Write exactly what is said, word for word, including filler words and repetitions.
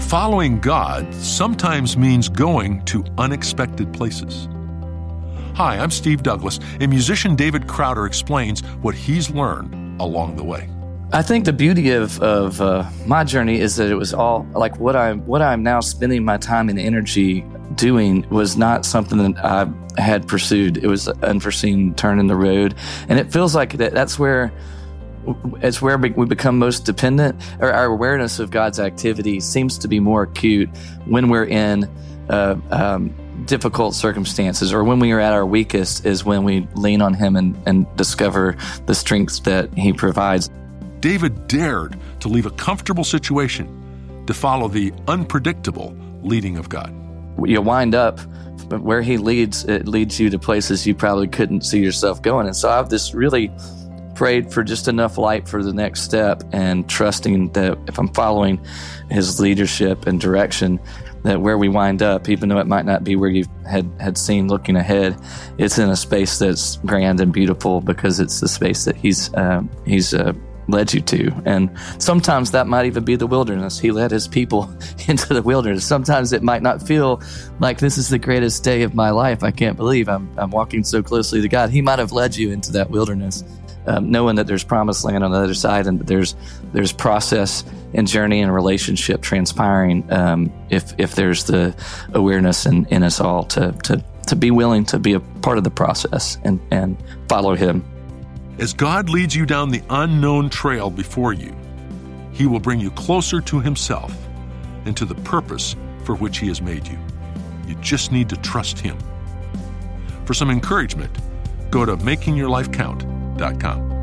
Following God sometimes means going to unexpected places. Hi, I'm Steve Douglas, and musician David Crowder explains what he's learned along the way. I think the beauty of of uh, my journey is that it was all like what I'm what I'm now spending my time and energy doing was not something that I had pursued. It was an unforeseen turn in the road, and it feels like that that's where it's where we become most dependent. Or our awareness of God's activity seems to be more acute when we're in uh, um, difficult circumstances, or when we are at our weakest is when we lean on Him and, and discover the strength that He provides. David dared to leave a comfortable situation to follow the unpredictable leading of God. You wind up where He leads, it leads you to places you probably couldn't see yourself going. And so I've just really prayed for just enough light for the next step, and trusting that if I'm following His leadership and direction, that where we wind up, even though it might not be where you had, had seen looking ahead, it's in a space that's grand and beautiful because it's the space that He's uh, He's uh, led you to. And sometimes that might even be the wilderness. He led His people into the wilderness. Sometimes it might not feel like this is the greatest day of my life. I can't believe I'm I'm walking so closely to God. He might have led you into that wilderness, um, knowing that there's promised land on the other side, and that there's there's process and journey and relationship transpiring um, if if there's the awareness in, in us all to to to be willing to be a part of the process and, and follow Him. As God leads you down the unknown trail before you, He will bring you closer to Himself and to the purpose for which He has made you. You just need to trust Him. For some encouragement, go to making your life count dot com.